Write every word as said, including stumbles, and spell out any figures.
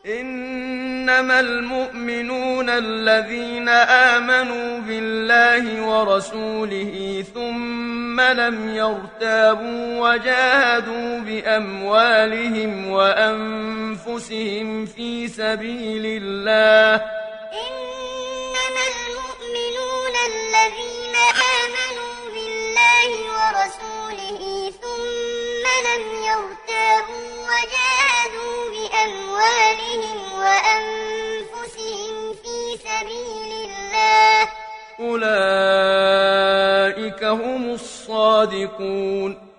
إنما المؤمنون الذين آمنوا بالله ورسوله ثم لم يرتابوا وجاهدوا بأموالهم وأنفسهم في سبيل الله. إنما المؤمنون الذين آمنوا بالله ورسوله ثم لم يرتابوا وجاهدوا بأموالهم وأنفسهم في سبيل الله. أولئك هم الصادقون.